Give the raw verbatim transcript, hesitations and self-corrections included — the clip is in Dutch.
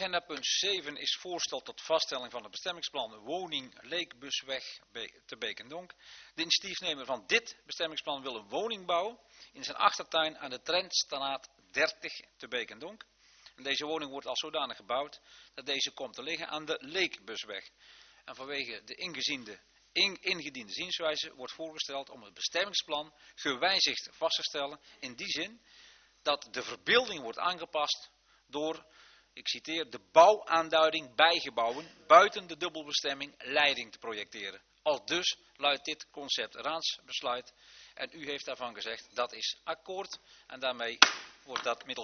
Agenda punt zeven is voorstel tot vaststelling van het bestemmingsplan woning Leekbusweg te Beek en Donk. De initiatiefnemer van dit bestemmingsplan wil een woningbouw in zijn achtertuin aan de Trentstraat dertig te Beek en Donk. En deze woning wordt als zodanig gebouwd dat deze komt te liggen aan de Leekbusweg. En vanwege de ingeziende, in, ingediende zienswijze wordt voorgesteld om het bestemmingsplan gewijzigd vast te stellen in die zin dat de verbeelding wordt aangepast door, ik citeer, de bouwaanduiding bijgebouwen buiten de dubbelbestemming leiding te projecteren. Al dus luidt dit concept raadsbesluit en u heeft daarvan gezegd dat is akkoord en daarmee wordt dat middels